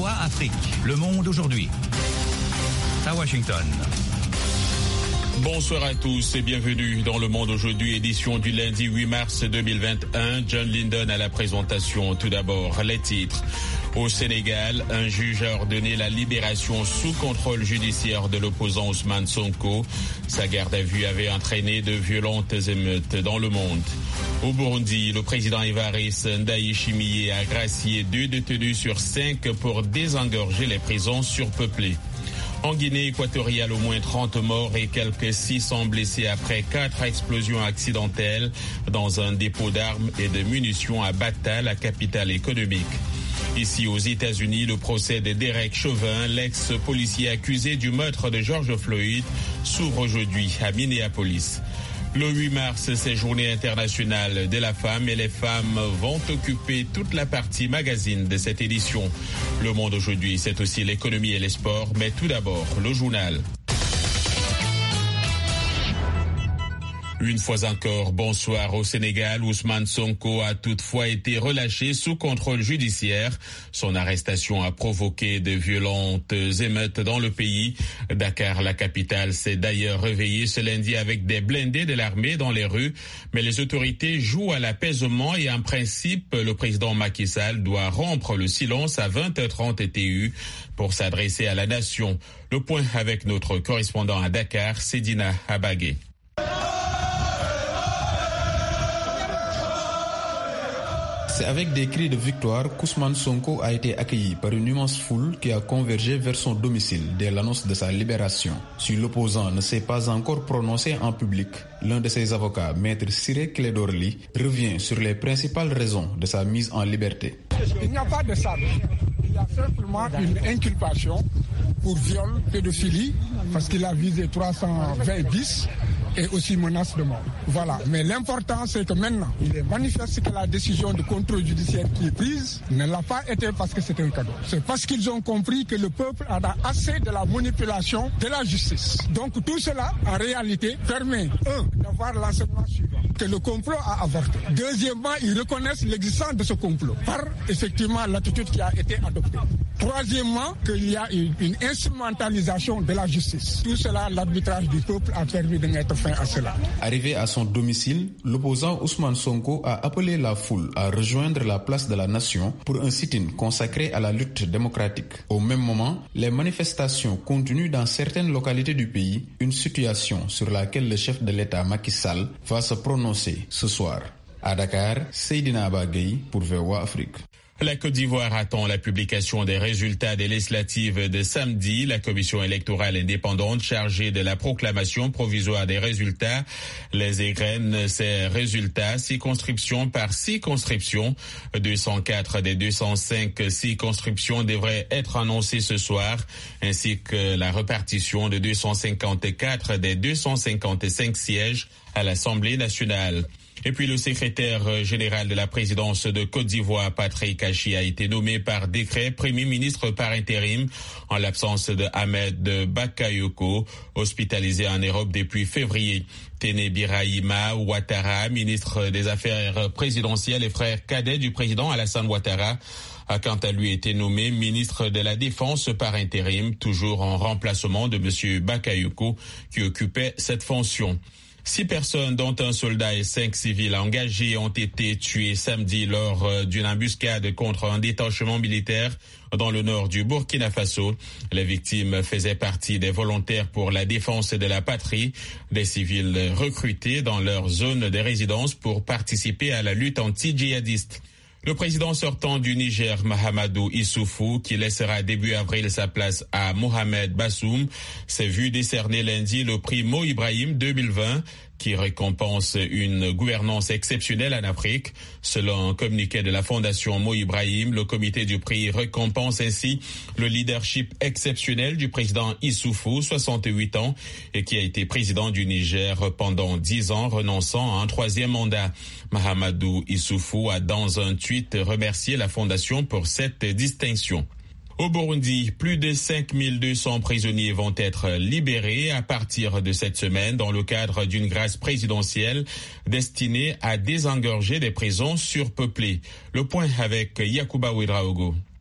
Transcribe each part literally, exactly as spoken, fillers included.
V O A Afrique, Le Monde aujourd'hui. À Washington. Bonsoir à tous et bienvenue dans Le Monde aujourd'hui, édition du lundi huit mars deux mille vingt et un. John Linden à la présentation. Tout d'abord, les titres. Au Sénégal, un juge a ordonné la libération sous contrôle judiciaire de l'opposant Ousmane Sonko. Sa garde à vue avait entraîné de violentes émeutes dans le monde. Au Burundi, le président Évariste Ndayishimiye a gracié deux détenus sur cinq pour désengorger les prisons surpeuplées. En Guinée équatoriale, au moins trente morts et quelques six cents blessés après quatre explosions accidentelles dans un dépôt d'armes et de munitions à Bata, la capitale économique. Ici aux États-Unis, le procès de Derek Chauvin, l'ex-policier accusé du meurtre de George Floyd, s'ouvre aujourd'hui à Minneapolis. Le huit mars, c'est journée internationale de la femme et les femmes vont occuper toute la partie magazine de cette édition. Le Monde aujourd'hui, c'est aussi l'économie et les sports, mais tout d'abord, le journal. Une fois encore, bonsoir. Au Sénégal, Ousmane Sonko a toutefois été relâché sous contrôle judiciaire. Son arrestation a provoqué de violentes émeutes dans le pays. Dakar, la capitale, s'est d'ailleurs réveillée ce lundi avec des blindés de l'armée dans les rues. Mais les autorités jouent à l'apaisement et en principe, le président Macky Sall doit rompre le silence à vingt heures trente T U pour s'adresser à la nation. Le point avec notre correspondant à Dakar, Sedina Abagé. C'est avec des cris de victoire qu'Ousmane Sonko a été accueilli par une immense foule qui a convergé vers son domicile dès l'annonce de sa libération. Si l'opposant ne s'est pas encore prononcé en public, l'un de ses avocats, Maître Ciré Clédor Ly, revient sur les principales raisons de sa mise en liberté. Il n'y a pas de ça. Il y a simplement une inculpation pour viol, pédophilie, parce qu'il a visé trois cent vingt bis et aussi menace de mort. Voilà. Mais l'important, c'est que maintenant, il est manifeste que la décision de contrôle judiciaire qui est prise ne l'a pas été parce que c'est un cadeau. C'est parce qu'ils ont compris que le peuple en a assez de la manipulation de la justice. Donc tout cela, en réalité, permet, un, d'avoir l'enseignement suivant, que le complot a avorté. Deuxièmement, ils reconnaissent l'existence de ce complot par, effectivement, l'attitude qui a été adoptée. Troisièmement, qu'il y a une, une instrumentalisation de la justice. Tout cela, l'arbitrage du peuple a permis de mettre fin à cela. Arrivé à son domicile, l'opposant Ousmane Sonko a appelé la foule à rejoindre la place de la Nation pour un sit-in consacré à la lutte démocratique. Au même moment, les manifestations continuent dans certaines localités du pays, une situation sur laquelle le chef de l'État Macky Sall va se prononcer ce soir. À Dakar, Seydina Abagé pour V O A Afrique. La Côte d'Ivoire attend la publication des résultats des législatives de samedi. La commission électorale indépendante chargée de la proclamation provisoire des résultats les égrène ces résultats circonscription par circonscription. deux cent quatre des deux cent cinq circonscriptions devraient être annoncées ce soir, ainsi que la répartition de deux cent cinquante-quatre des deux cent cinquante-cinq sièges à l'Assemblée nationale. Et puis le secrétaire général de la présidence de Côte d'Ivoire, Patrick Achi, a été nommé par décret Premier ministre par intérim en l'absence de Ahmed Bakayoko, hospitalisé en Europe depuis février. Téné Birahima Ouattara, ministre des Affaires présidentielles et frère cadet du président Alassane Ouattara, a quant à lui été nommé ministre de la Défense par intérim, toujours en remplacement de M. Bakayoko qui occupait cette fonction. Six personnes, dont un soldat et cinq civils engagés, ont été tués samedi lors d'une embuscade contre un détachement militaire dans le nord du Burkina Faso. Les victimes faisaient partie des volontaires pour la défense de la patrie, des civils recrutés dans leur zone de résidence pour participer à la lutte anti-djihadiste. Le président sortant du Niger, Mahamadou Issoufou, qui laissera début avril sa place à Mohamed Bassoum, s'est vu décerner lundi le prix Mo Ibrahim deux mille vingt, qui récompense une gouvernance exceptionnelle en Afrique. Selon un communiqué de la Fondation Mo Ibrahim, le comité du prix récompense ainsi le leadership exceptionnel du président Issoufou, soixante-huit ans, et qui a été président du Niger pendant dix ans, renonçant à un troisième mandat. Mahamadou Issoufou a dans un tweet remercié la Fondation pour cette distinction. Au Burundi, plus de cinq mille deux cents prisonniers vont être libérés à partir de cette semaine dans le cadre d'une grâce présidentielle destinée à désengorger des prisons surpeuplées. Le point avec Yacouba Ouedraogo.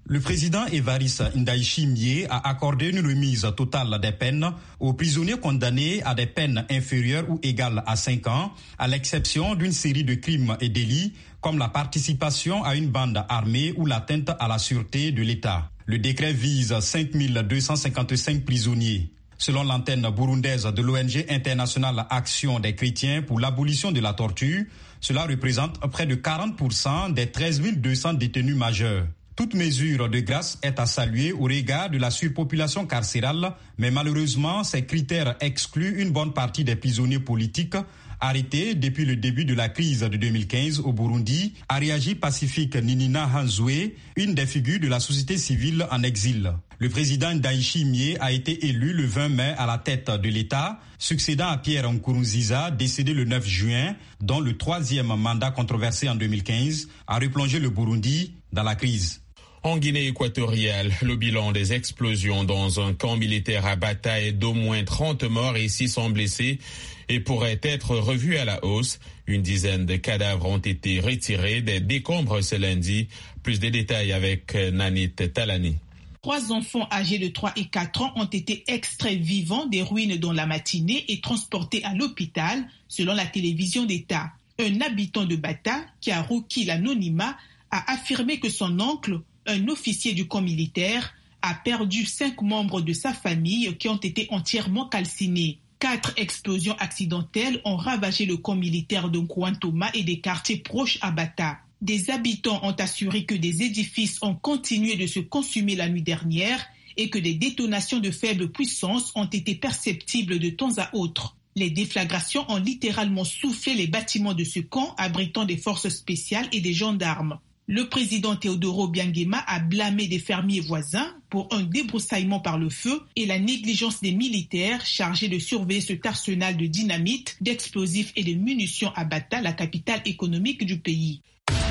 Le président Évariste Ndayishimiye a accordé une remise totale des peines aux prisonniers condamnés à des peines inférieures ou égales à cinq ans, à l'exception d'une série de crimes et délits comme la participation à une bande armée ou l'atteinte à la sûreté de l'État. Le décret vise cinq mille deux cent cinquante-cinq prisonniers. Selon l'antenne burundaise de l'O N G internationale Action des chrétiens pour l'abolition de la torture, cela représente près de quarante pour cent des treize mille deux cents détenus majeurs. Toute mesure de grâce est à saluer au regard de la surpopulation carcérale, mais malheureusement, ces critères excluent une bonne partie des prisonniers politiques arrêtés depuis le début de la crise de deux mille quinze au Burundi, a réagi Pacifique Ninina Hanzoué, une des figures de la société civile en exil. Le président Ndayishimiye a été élu le vingt mai à la tête de l'État, succédant à Pierre Nkurunziza, décédé le neuf juin, dont le troisième mandat controversé en deux mille quinze a replongé le Burundi dans la crise. En Guinée équatoriale, le bilan des explosions dans un camp militaire à Bata est d'au moins trente morts et six cents blessés et pourrait être revu à la hausse. Une dizaine de cadavres ont été retirés des décombres ce lundi. Plus de détails avec Nanit Talani. Trois enfants âgés de trois et quatre ans ont été extraits vivants des ruines dans la matinée et transportés à l'hôpital, selon la télévision d'État. Un habitant de Bata, qui a requis l'anonymat, a affirmé que son oncle, un officier du camp militaire, a perdu cinq membres de sa famille qui ont été entièrement calcinés. Quatre explosions accidentelles ont ravagé le camp militaire de Nkwantoma et des quartiers proches à Bata. Des habitants ont assuré que des édifices ont continué de se consumer la nuit dernière et que des détonations de faible puissance ont été perceptibles de temps à autre. Les déflagrations ont littéralement soufflé les bâtiments de ce camp abritant des forces spéciales et des gendarmes. Le président Teodoro Obiangema a blâmé des fermiers voisins pour un débroussaillement par le feu et la négligence des militaires chargés de surveiller cet arsenal de dynamite, d'explosifs et de munitions à Bata, la capitale économique du pays.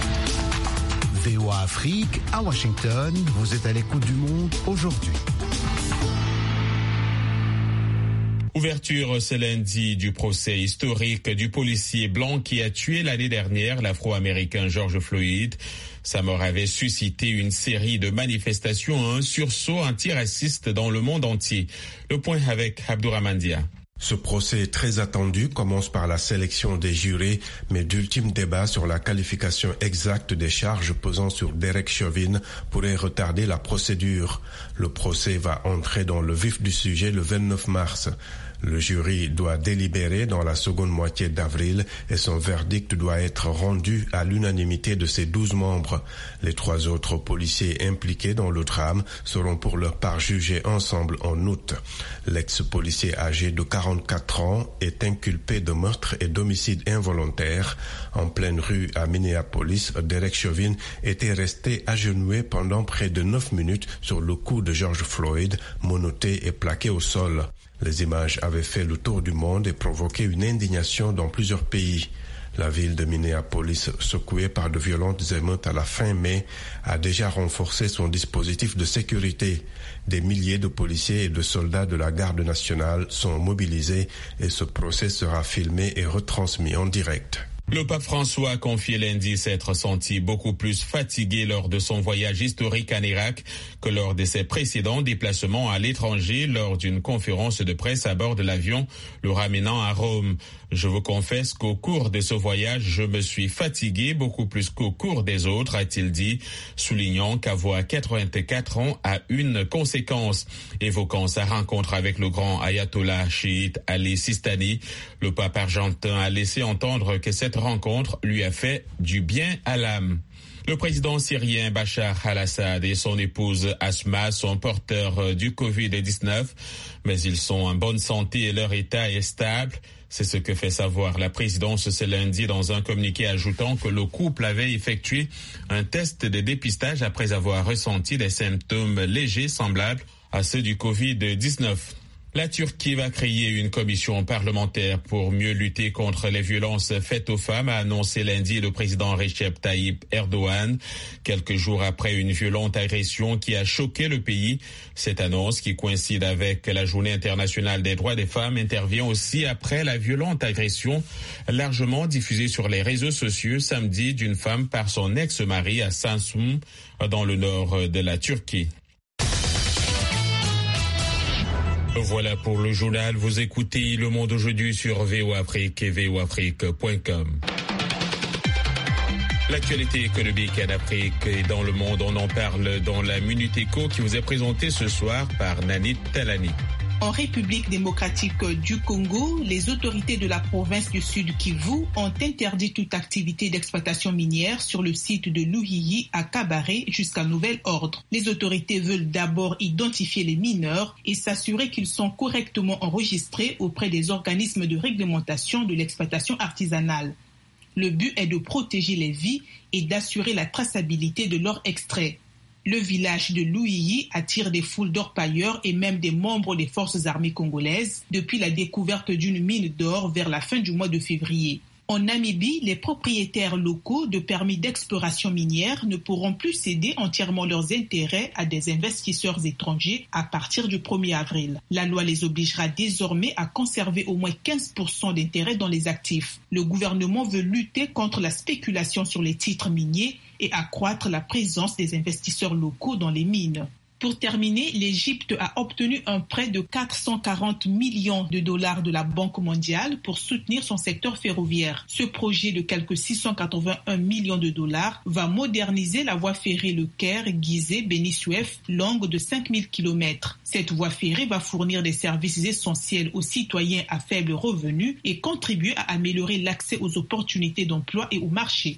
V O A Afrique, à Washington, vous êtes à l'écoute du monde aujourd'hui. Ouverture ce lundi du procès historique du policier blanc qui a tué l'année dernière l'Afro-Américain George Floyd. Sa mort avait suscité une série de manifestations, un sursaut antiraciste dans le monde entier. Le point avec Abdourahmane Dia. Ce procès très attendu commence par la sélection des jurés, mais d'ultimes débats sur la qualification exacte des charges pesant sur Derek Chauvin pourraient retarder la procédure. Le procès va entrer dans le vif du sujet le vingt-neuf mars. Le jury doit délibérer dans la seconde moitié d'avril et son verdict doit être rendu à l'unanimité de ses douze membres. Les trois autres policiers impliqués dans le drame seront pour leur part jugés ensemble en août. L'ex-policier âgé de quarante-quatre ans est inculpé de meurtre et d'homicide involontaire. En pleine rue à Minneapolis, Derek Chauvin était resté agenouillé pendant près de neuf minutes sur le cou de George Floyd, menotté et plaqué au sol. Les images avaient fait le tour du monde et provoqué une indignation dans plusieurs pays. La ville de Minneapolis, secouée par de violentes émeutes à la fin mai, a déjà renforcé son dispositif de sécurité. Des milliers de policiers et de soldats de la garde nationale sont mobilisés et ce procès sera filmé et retransmis en direct. Le pape François a confié lundi s'être senti beaucoup plus fatigué lors de son voyage historique en Irak que lors de ses précédents déplacements à l'étranger lors d'une conférence de presse à bord de l'avion le ramenant à Rome. Je vous confesse qu'au cours de ce voyage, je me suis fatigué beaucoup plus qu'au cours des autres, a-t-il dit, soulignant qu'avoir quatre-vingt-quatre ans a une conséquence. Évoquant sa rencontre avec le grand ayatollah chiite Ali Sistani, le pape argentin a laissé entendre que cette rencontre lui a fait du bien à l'âme. Le président syrien Bachar al-Assad et son épouse Asma sont porteurs du covid dix-neuf, mais ils sont en bonne santé et leur état est stable. C'est ce que fait savoir la présidence ce lundi dans un communiqué ajoutant que le couple avait effectué un test de dépistage après avoir ressenti des symptômes légers semblables à ceux du covid dix-neuf. La Turquie va créer une commission parlementaire pour mieux lutter contre les violences faites aux femmes, a annoncé lundi le président Recep Tayyip Erdogan, quelques jours après une violente agression qui a choqué le pays. Cette annonce, qui coïncide avec la Journée internationale des droits des femmes, intervient aussi après la violente agression largement diffusée sur les réseaux sociaux samedi d'une femme par son ex-mari à Samsun, dans le nord de la Turquie. Voilà pour le journal. Vous écoutez Le Monde aujourd'hui sur V O Afrique et v o afrique point com. L'actualité économique en Afrique et dans le monde, on en parle dans la Minute Éco qui vous est présentée ce soir par Nanit Talani. En République démocratique du Congo, les autorités de la province du Sud Kivu ont interdit toute activité d'exploitation minière sur le site de Luhihi à Kabare jusqu'à nouvel ordre. Les autorités veulent d'abord identifier les mineurs et s'assurer qu'ils sont correctement enregistrés auprès des organismes de réglementation de l'exploitation artisanale. Le but est de protéger les vies et d'assurer la traçabilité de leur extrait. Le village de Luhihi attire des foules d'orpailleurs et même des membres des forces armées congolaises depuis la découverte d'une mine d'or vers la fin du mois de février. En Namibie, les propriétaires locaux de permis d'exploration minière ne pourront plus céder entièrement leurs intérêts à des investisseurs étrangers à partir du premier avril. La loi les obligera désormais à conserver au moins quinze pour cent d'intérêts dans les actifs. Le gouvernement veut lutter contre la spéculation sur les titres miniers et accroître la présence des investisseurs locaux dans les mines. Pour terminer, l'Égypte a obtenu un prêt de quatre cent quarante millions de dollars de la Banque mondiale pour soutenir son secteur ferroviaire. Ce projet de quelque six cent quatre-vingt-un millions de dollars va moderniser la voie ferrée Le Caire-Gizeh-Beni Suef, longue de cinq mille kilomètres. Cette voie ferrée va fournir des services essentiels aux citoyens à faible revenu et contribuer à améliorer l'accès aux opportunités d'emploi et au marché.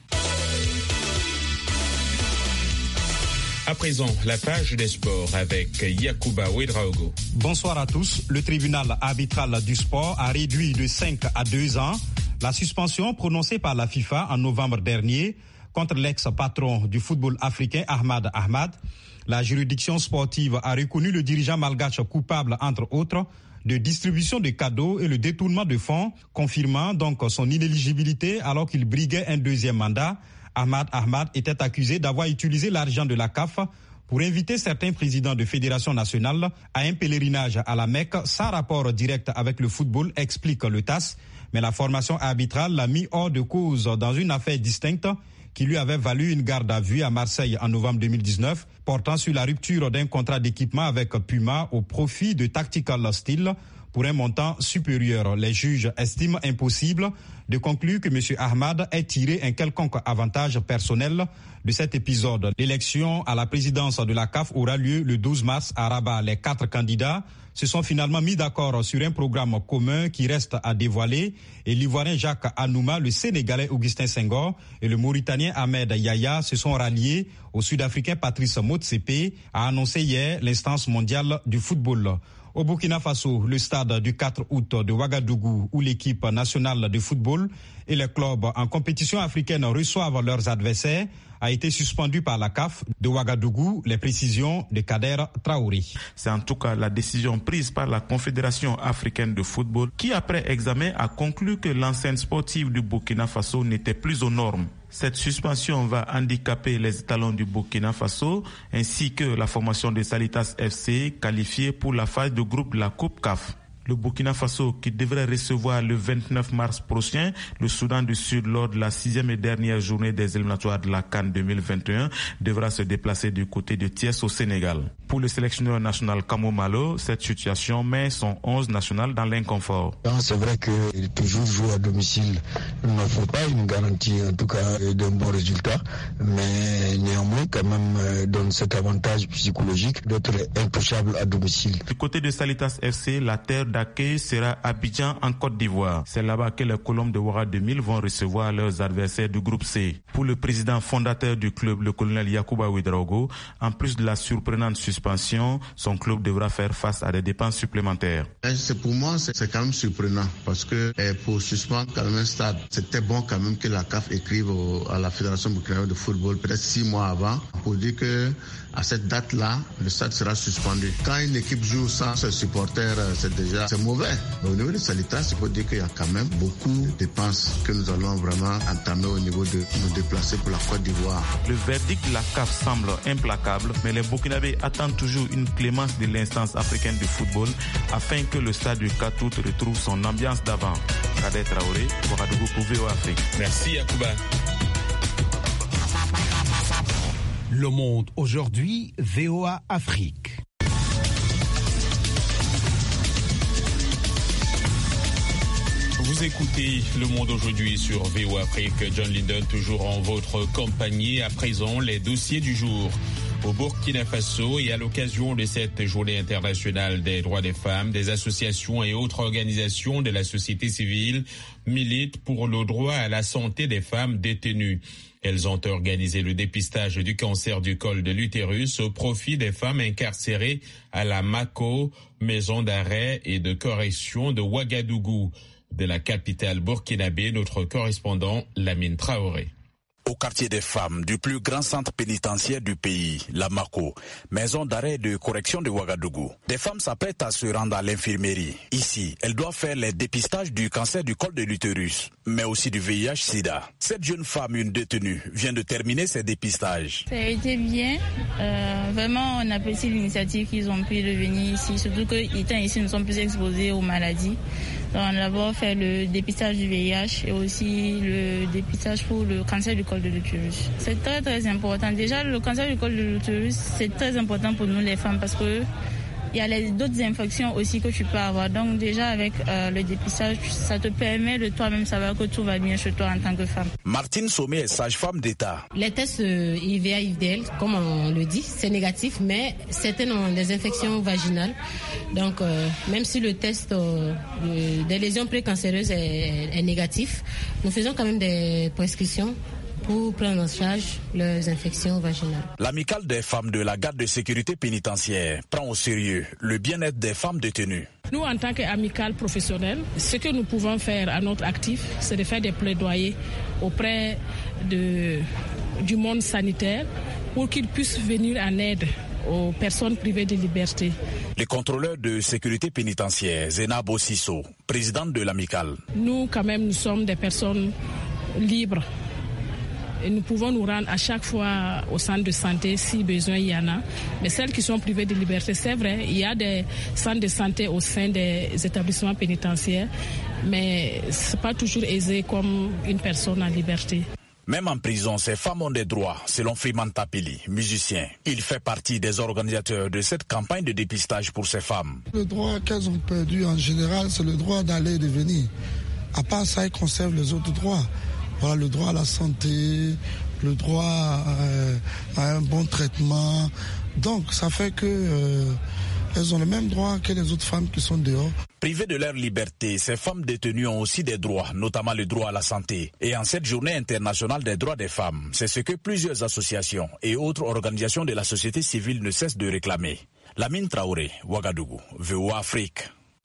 À présent, la page des sports avec Yacouba Ouedraogo. Bonsoir à tous. Le tribunal arbitral du sport a réduit de cinq à deux ans la suspension prononcée par la FIFA en novembre dernier contre l'ex-patron du football africain Ahmad Ahmad. La juridiction sportive a reconnu le dirigeant malgache coupable, entre autres, de distribution de cadeaux et le détournement de fonds, confirmant donc son inéligibilité alors qu'il briguait un deuxième mandat. Ahmad Ahmad était accusé d'avoir utilisé l'argent de la C A F pour inviter certains présidents de fédération nationale à un pèlerinage à la Mecque sans rapport direct avec le football, explique le T A S. Mais la formation arbitrale l'a mis hors de cause dans une affaire distincte qui lui avait valu une garde à vue à Marseille en novembre deux mille dix-neuf, portant sur la rupture d'un contrat d'équipement avec Puma au profit de Tactical Steel pour un montant supérieur. Les juges estiment impossible de conclure que M. Ahmad ait tiré un quelconque avantage personnel de cet épisode. L'élection à la présidence de la C A F aura lieu le douze mars à Rabat. Les quatre candidats se sont finalement mis d'accord sur un programme commun qui reste à dévoiler et l'Ivoirien Jacques Anouma, le Sénégalais Augustin Senghor et le Mauritanien Ahmed Yahya se sont ralliés au Sud-Africain Patrice Motsepe, a annoncé hier l'instance mondiale du football. Au Burkina Faso, le stade du quatre août de Ouagadougou, où l'équipe nationale de football et les clubs en compétition africaine reçoivent leurs adversaires, a été suspendu par la C A F de Ouagadougou. Les précisions de Kader Traoré. C'est en tout cas la décision prise par la Confédération africaine de football qui, après examen, a conclu que l'enceinte sportive du Burkina Faso n'était plus aux normes. Cette suspension va handicaper les étalons du Burkina Faso ainsi que la formation de Salitas F C qualifiée pour la phase de groupe de la Coupe C A F. Le Burkina Faso, qui devrait recevoir le vingt-neuf mars prochain le Soudan du Sud lors de la sixième et dernière journée des éliminatoires de la CAN deux mille vingt et un, devra se déplacer du côté de Thiès au Sénégal. Pour le sélectionneur national Kamo Malo, cette situation met son onze national dans l'inconfort. C'est vrai que toujours jouer à domicile n'offre pas une garantie, en tout cas, d'un bon résultat, mais néanmoins, quand même, donne cet avantage psychologique d'être intouchable à domicile. Du côté de Salitas F C, la terre d'accueil sera Abidjan en Côte d'Ivoire. C'est là-bas que les Colombes de Ouara deux mille vont recevoir leurs adversaires du groupe C. Pour le président fondateur du club, le colonel Yacouba Ouedraogo, en plus de la surprenante suspension, son club devra faire face à des dépenses supplémentaires. C'est pour moi, c'est quand même surprenant parce que pour suspendre quand même un stade, c'était bon quand même que la C A F écrive au, à la Fédération burkinabé de football peut-être six mois avant pour dire que à cette date-là, le stade sera suspendu. Quand une équipe joue sans ses supporters, c'est déjà c'est mauvais. Mais au niveau des sanitaires, il faut dire qu'il y a quand même beaucoup de dépenses que nous allons vraiment entamer au niveau de nous déplacer pour la Côte d'Ivoire. Le verdict de la C A F semble implacable, mais les Burkinabés attendent toujours une clémence de l'instance africaine du football afin que le stade du quatre août retrouve son ambiance d'avant. Kader Traoré, Ouagadougou pour V O A Afrique. Merci Yacouba. Le Monde aujourd'hui, V O A Afrique. Vous écoutez Le Monde aujourd'hui sur V O A Afrique. John Linden, toujours en votre compagnie. À présent, les dossiers du jour. Au Burkina Faso et à l'occasion de cette journée internationale des droits des femmes, des associations et autres organisations de la société civile militent pour le droit à la santé des femmes détenues. Elles ont organisé le dépistage du cancer du col de l'utérus au profit des femmes incarcérées à la Mako, maison d'arrêt et de correction de Ouagadougou. De la capitale burkinabé, notre correspondant Lamine Traoré. Au quartier des femmes du plus grand centre pénitentiaire du pays, la Mako, maison d'arrêt de correction de Ouagadougou. Des femmes s'apprêtent à se rendre à l'infirmerie. Ici, elles doivent faire les dépistages du cancer du col de l'utérus, mais aussi du V I H sida. Cette jeune femme, une détenue, vient de terminer ses dépistages. Ça a été bien. Euh, vraiment, on apprécie l'initiative qu'ils ont pu de venir ici, surtout qu'étant ici, nous sommes plus exposés aux maladies. Donc, on a d'abord fait le dépistage du V I H et aussi le dépistage pour le cancer du col de l'utérus. C'est très très important. Déjà, le cancer du col de l'utérus, c'est très important pour nous les femmes parce que il y a les, d'autres infections aussi que tu peux avoir. Donc déjà avec euh, le dépistage, ça te permet de toi-même savoir que tout va bien chez toi en tant que femme. Martine Sommet est sage-femme d'État. Les tests euh, I V A I V D L, comme on le dit, c'est négatif, mais certaines ont des infections vaginales. Donc euh, même si le test euh, des lésions précancéreuses est, est négatif, nous faisons quand même des prescriptions pour prendre en charge leurs infections vaginales. L'amicale des femmes de la garde de sécurité pénitentiaire prend au sérieux le bien-être des femmes détenues. Nous, en tant qu'amicale professionnelle, ce que nous pouvons faire à notre actif, c'est de faire des plaidoyers auprès de, du monde sanitaire pour qu'ils puissent venir en aide aux personnes privées de liberté. Le contrôleur de sécurité pénitentiaire, Zénab Ossisso, présidente de l'amicale. Nous, quand même, nous sommes des personnes libres. Et nous pouvons nous rendre à chaque fois au centre de santé si besoin il y en a. Mais celles qui sont privées de liberté, c'est vrai, il y a des centres de santé au sein des établissements pénitentiaires, mais ce n'est pas toujours aisé comme une personne en liberté. Même en prison, ces femmes ont des droits, selon Freeman Tapili, musicien. Il fait partie des organisateurs de cette campagne de dépistage pour ces femmes. Le droit qu'elles ont perdu en général, c'est le droit d'aller et de venir. À part ça, elles conservent les autres droits. Voilà, le droit à la santé, le droit à, à un bon traitement. Donc, ça fait que euh, elles ont le même droit que les autres femmes qui sont dehors. Privées de leur liberté, ces femmes détenues ont aussi des droits, notamment le droit à la santé. Et en cette journée internationale des droits des femmes, c'est ce que plusieurs associations et autres organisations de la société civile ne cessent de réclamer. Lamine Traoré, Ouagadougou, V O A Afrique.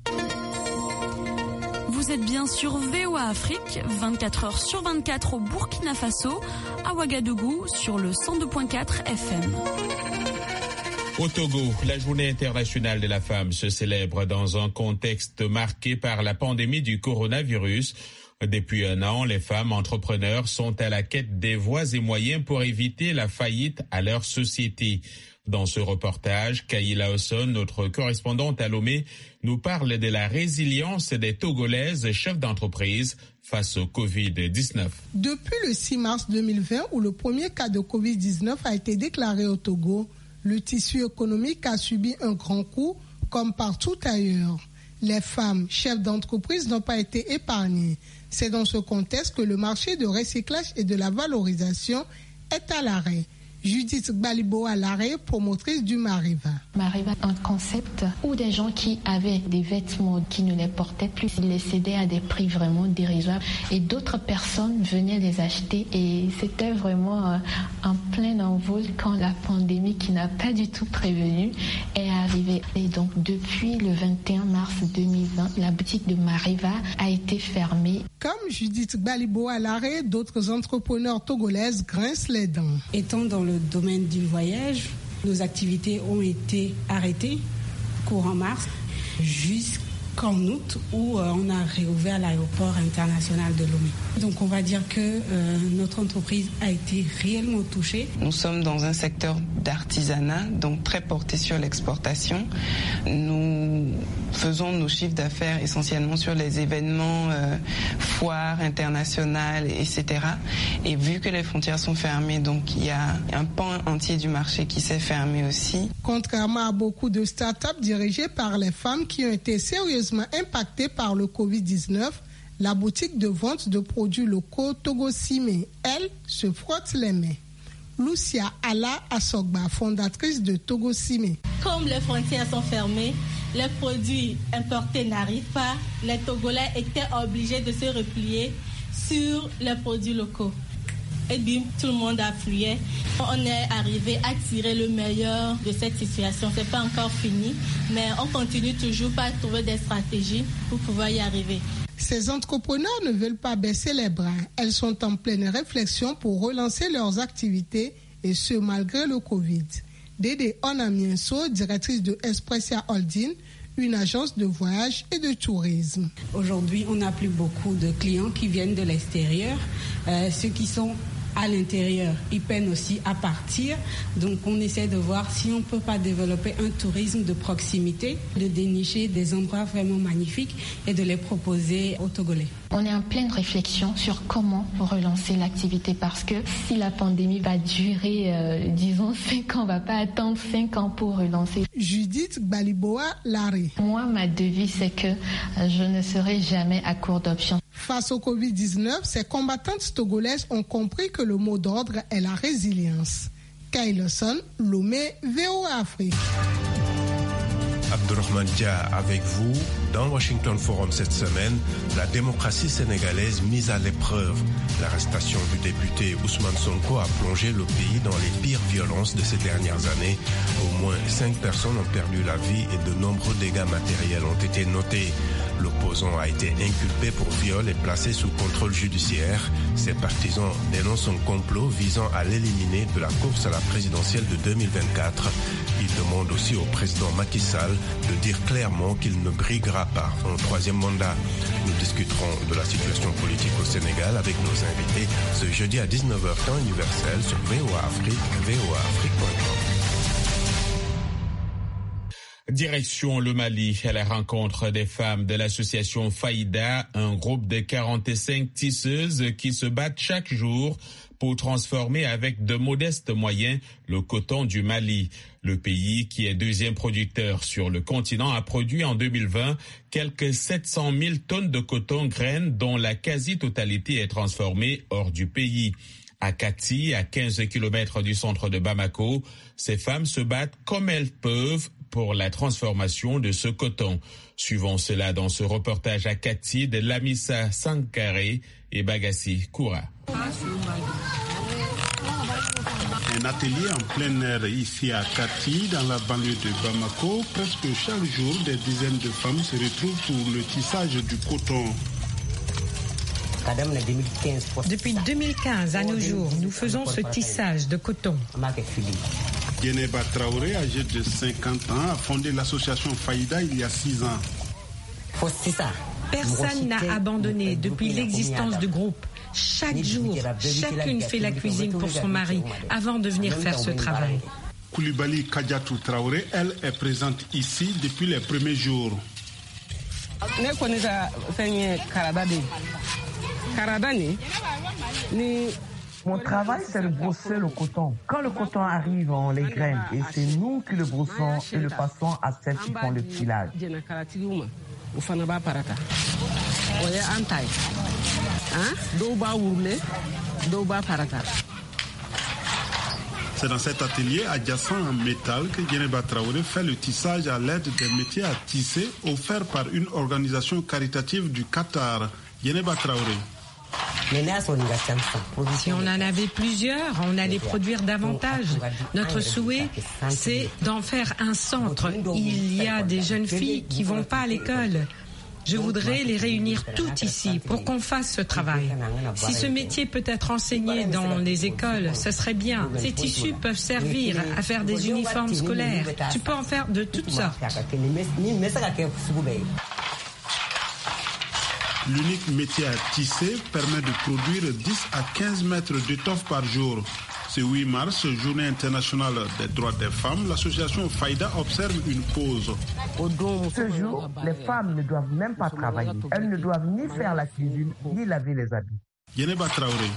Vous êtes bien sur V O A Afrique, vingt-quatre heures sur vingt-quatre au Burkina Faso, à Ouagadougou sur le cent deux virgule quatre F M. Au Togo, la journée internationale de la femme se célèbre dans un contexte marqué par la pandémie du coronavirus. Depuis un an, les femmes entrepreneurs sont à la quête des voies et moyens pour éviter la faillite à leur société. Dans ce reportage, Kaïla Osson, notre correspondante à Lomé, nous parle de la résilience des Togolaises chefs d'entreprise face au covid dix-neuf. Depuis le six mars deux mille vingt, où le premier cas de covid dix-neuf a été déclaré au Togo, le tissu économique a subi un grand coup, comme partout ailleurs. Les femmes chefs d'entreprise n'ont pas été épargnées. C'est dans ce contexte que le marché de recyclage et de la valorisation est à l'arrêt. Judith Gbalibo à l'arrêt, promotrice du Mariva. Mariva, un concept où des gens qui avaient des vêtements qui ne les portaient plus, ils les cédaient à des prix vraiment dérisoires et d'autres personnes venaient les acheter et c'était vraiment euh, en plein envol quand la pandémie qui n'a pas du tout prévenu est arrivée. Et donc depuis le vingt et un mars deux mille vingt, la boutique de Mariva a été fermée. Comme Judith Gbalibo à l'arrêt, d'autres entrepreneurs togolaises grincent les dents. Étant dans le le domaine du voyage. Nos activités ont été arrêtées courant mars jusqu'à qu'en août où euh, on a réouvert l'aéroport international de Lomé. Donc on va dire que euh, notre entreprise a été réellement touchée. Nous sommes dans un secteur d'artisanat, donc très porté sur l'exportation. Nous faisons nos chiffres d'affaires essentiellement sur les événements, euh, foires internationales, et cetera. Et vu que les frontières sont fermées, donc il y a un pan entier du marché qui s'est fermé aussi. Contrairement à beaucoup de start-up dirigées par les femmes qui ont été sérieusement impactée par le covid dix-neuf, la boutique de vente de produits locaux Togo Cime, elle, se frotte les mains. Lucia Ala Asogba, fondatrice de Togo Cime. Comme les frontières sont fermées, les produits importés n'arrivent pas. Les Togolais étaient obligés de se replier sur les produits locaux. Et bim, tout le monde a flué. On est arrivé à tirer le meilleur de cette situation. C'est pas encore fini, mais on continue toujours par trouver des stratégies pour pouvoir y arriver. Ces entrepreneurs ne veulent pas baisser les bras. Elles sont en pleine réflexion pour relancer leurs activités, et ce malgré le Covid. Dédé Onamienso, directrice de Expressia Holding, une agence de voyage et de tourisme. Aujourd'hui, on n'a plus beaucoup de clients qui viennent de l'extérieur. Euh, ceux qui sont à l'intérieur, ils peinent aussi à partir. Donc on essaie de voir si on ne peut pas développer un tourisme de proximité, de dénicher des endroits vraiment magnifiques et de les proposer aux Togolais. On est en pleine réflexion sur comment relancer l'activité, parce que si la pandémie va durer, euh, disons, cinq ans, on ne va pas attendre cinq ans pour relancer. Judith Baliboa Larry. Moi, ma devise, c'est que euh, je ne serai jamais à court d'options. Face au covid dix-neuf, ces combattantes togolaises ont compris que le mot d'ordre est la résilience. Kailoson, Lomé, V O A Afrique. Abdourahmane Dia avec vous. Dans Washington Forum cette semaine, la démocratie sénégalaise mise à l'épreuve. L'arrestation du député Ousmane Sonko a plongé le pays dans les pires violences de ces dernières années. Au moins cinq personnes ont perdu la vie et de nombreux dégâts matériels ont été notés. L'opposant a été inculpé pour viol et placé sous contrôle judiciaire. Ses partisans dénoncent un complot visant à l'éliminer de la course à la présidentielle de deux mille vingt-quatre. Ils demandent aussi au président Macky Sall de dire clairement qu'il ne briguera pas un troisième mandat. Nous discuterons de la situation politique au Sénégal avec nos invités ce jeudi à dix-neuf heures temps universel sur V O A Afrique, V O A Afrique point com. Direction le Mali, à la rencontre des femmes de l'association Faïda, un groupe de quarante-cinq tisseuses qui se battent chaque jour pour transformer avec de modestes moyens le coton du Mali. Le pays, qui est deuxième producteur sur le continent, a produit en deux mille vingt quelques sept cent mille tonnes de coton graines dont la quasi-totalité est transformée hors du pays. À Kati, à quinze kilomètres du centre de Bamako, ces femmes se battent comme elles peuvent pour la transformation de ce coton. Suivons cela dans ce reportage à Kati de Lamissa Sankaré et Bagassi Koura. Un atelier en plein air ici à Kati, dans la banlieue de Bamako. Presque chaque jour, des dizaines de femmes se retrouvent pour le tissage du coton. Depuis deux mille quinze à nos jours, nous faisons ce tissage de coton. Yeneba Traoré, âgée de cinquante ans, a fondé l'association Faïda il y a six ans. Personne n'a abandonné depuis l'existence du groupe. Chaque jour, chacune fait la cuisine pour son mari avant de venir faire ce travail. Koulibaly Kadiatou Traoré, elle, est présente ici depuis les premiers jours. Mon travail, c'est de brosser le coton. Quand le coton arrive, on les graine et c'est nous qui le brossons et le passons à celles qui font le filage. C'est dans cet atelier adjacent en métal que Yeneba Traoré fait le tissage à l'aide des métiers à tisser offerts par une organisation caritative du Qatar. Yeneba Traoré. Si on en avait plusieurs, on allait produire davantage. Notre souhait, c'est d'en faire un centre. Il y a des jeunes filles qui vont pas à l'école. Je voudrais les réunir toutes ici pour qu'on fasse ce travail. Si ce métier peut être enseigné dans les écoles, ce serait bien. Ces tissus peuvent servir à faire des uniformes scolaires. Tu peux en faire de toutes sortes. L'unique métier à tisser permet de produire dix à quinze mètres d'étoffe par jour. Ce huit mars, journée internationale des droits des femmes, l'association Faïda observe une pause. Ce jour, les femmes ne doivent même pas travailler. Elles ne doivent ni faire la cuisine, ni laver les habits. Yeneba Traoré.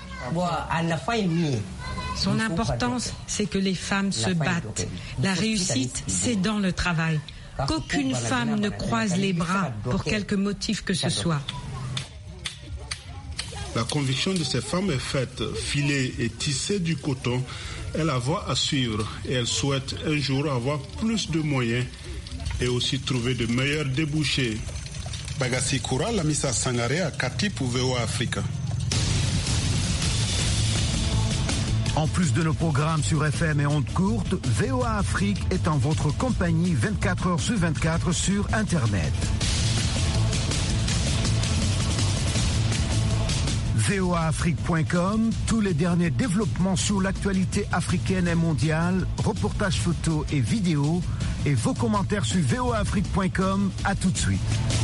Son importance, c'est que les femmes se battent. La réussite, c'est dans le travail. Qu'aucune femme ne croise les bras pour quelque motif que ce soit. La conviction de ces femmes est faite. Filer et tisser du coton est la voie à suivre et elles souhaitent un jour avoir plus de moyens et aussi trouver de meilleurs débouchés. Bagassi Koura, Lamissa Sangaré à Kati pour V O A Africa. En plus de nos programmes sur F M et ondes courtes, V O A Afrique est en votre compagnie vingt-quatre heures sur vingt-quatre sur Internet. V O A Afrique point com, tous les derniers développements sur l'actualité africaine et mondiale, reportages photos et vidéos, et vos commentaires sur V O A Afrique point com. À tout de suite.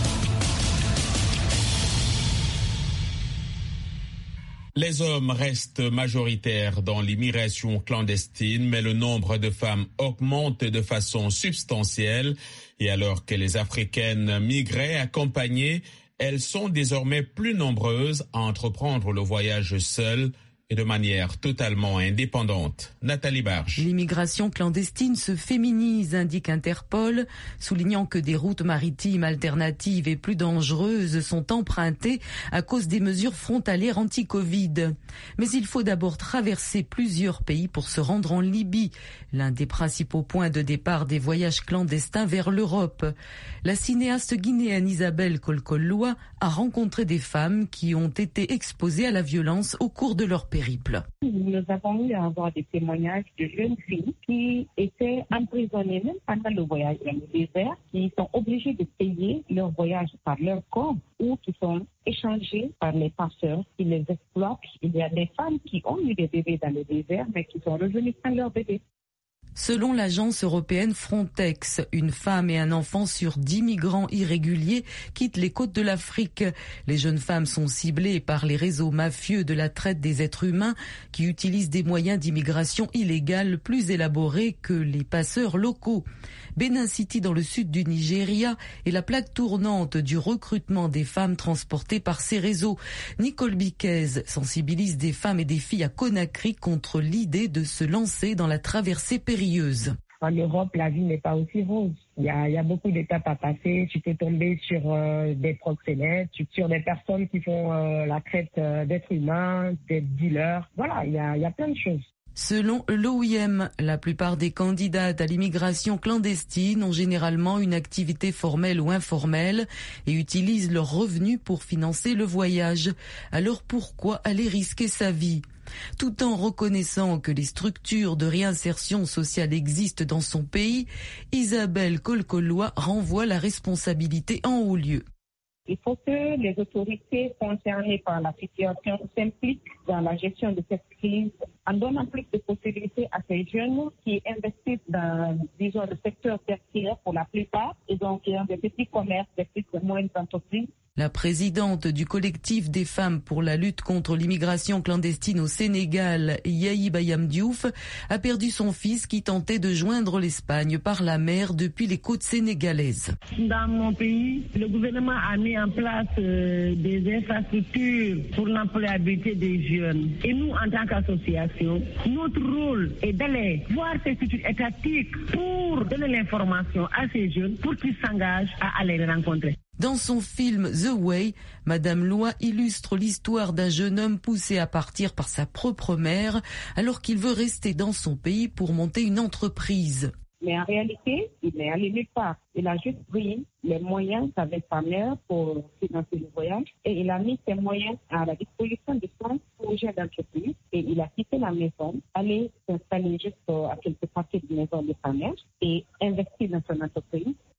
Les hommes restent majoritaires dans l'immigration clandestine, mais le nombre de femmes augmente de façon substantielle. Et alors que les Africaines migraient accompagnées, elles sont désormais plus nombreuses à entreprendre le voyage seules et de manière totalement indépendante. Nathalie Barge. L'immigration clandestine se féminise, indique Interpol, soulignant que des routes maritimes alternatives et plus dangereuses sont empruntées à cause des mesures frontalières anti-Covid. Mais il faut d'abord traverser plusieurs pays pour se rendre en Libye, l'un des principaux points de départ des voyages clandestins vers l'Europe. La cinéaste guinéenne Isabelle Kolkoloa a rencontré des femmes qui ont été exposées à la violence au cours de leur périple. Nous avons eu à avoir des témoignages de jeunes filles qui étaient emprisonnées même pendant le voyage dans le désert, qui sont obligées de payer leur voyage par leur corps ou qui sont échangées par les passeurs qui les exploitent. Il y a des femmes qui ont eu des bébés dans le désert mais qui sont revenues sans leur bébé. Selon l'agence européenne Frontex, une femme et un enfant sur dix migrants irréguliers quittent les côtes de l'Afrique. Les jeunes femmes sont ciblées par les réseaux mafieux de la traite des êtres humains qui utilisent des moyens d'immigration illégale plus élaborés que les passeurs locaux. Benin City, dans le sud du Nigeria, est la plaque tournante du recrutement des femmes transportées par ces réseaux. Nicole Biquez sensibilise des femmes et des filles à Conakry contre l'idée de se lancer dans la traversée périlleuse. En Europe, la vie n'est pas aussi rose. Il y a, il y a beaucoup d'étapes à passer. Tu peux tomber sur euh, des proxénètes, sur des personnes qui font euh, la traite euh, d'êtres humains, des dealers. Voilà, il y a, il y a plein de choses. Selon l'O I M, la plupart des candidates à l'immigration clandestine ont généralement une activité formelle ou informelle et utilisent leurs revenus pour financer le voyage. Alors pourquoi aller risquer sa vie ? Tout en reconnaissant que les structures de réinsertion sociale existent dans son pays, Isabelle Kolkoloa renvoie la responsabilité en haut lieu. Il faut que les autorités concernées par la situation s'impliquent dans la gestion de cette crise en donnant plus de possibilités à ces jeunes qui investissent dans, disons, le secteur tertiaire pour la plupart, et donc il y a des petits commerces, des petites et moyennes entreprises. La présidente du collectif des femmes pour la lutte contre l'immigration clandestine au Sénégal, Yahi Bayam Diouf, a perdu son fils qui tentait de joindre l'Espagne par la mer depuis les côtes sénégalaises. Dans mon pays, le gouvernement a mis en place euh, des infrastructures pour l'employabilité des jeunes. Et nous, en tant qu'association, notre rôle est d'aller voir ces structures étatiques pour donner l'information à ces jeunes pour qu'ils s'engagent à aller les rencontrer. Dans son film The Way, Madame Loa illustre l'histoire d'un jeune homme poussé à partir par sa propre mère alors qu'il veut rester dans son pays pour monter une entreprise. Mais en réalité, il n'est allé nulle part. Il a juste pris les moyens qu'avait sa mère pour financer le voyage et il a mis ses moyens à la disposition de son projet d'entreprise et il a quitté la maison, allé s'installer juste à quelques parties de maison de sa mère et investi dans son entreprise.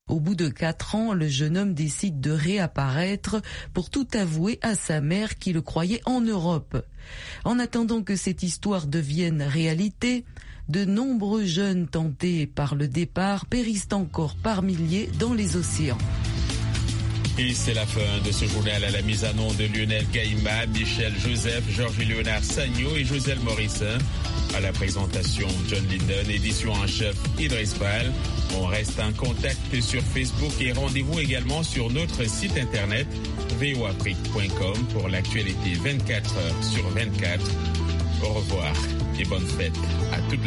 Au bout de quatre ans, le jeune homme décide de réapparaître pour tout avouer à sa mère qui le croyait en Europe. En attendant que cette histoire devienne réalité, de nombreux jeunes tentés par le départ périssent encore par milliers dans les océans. Et c'est la fin de ce journal à la mise en onde de Lionel Gaïma, Michel Joseph, Georges-Léonard Sagno et Joselle Morissin. À la présentation, John Linden, édition en chef Idriss Bal. On reste en contact sur Facebook et rendez-vous également sur notre site internet v o afrique point com pour l'actualité vingt-quatre heures sur vingt-quatre. Au revoir et bonne fête à toutes les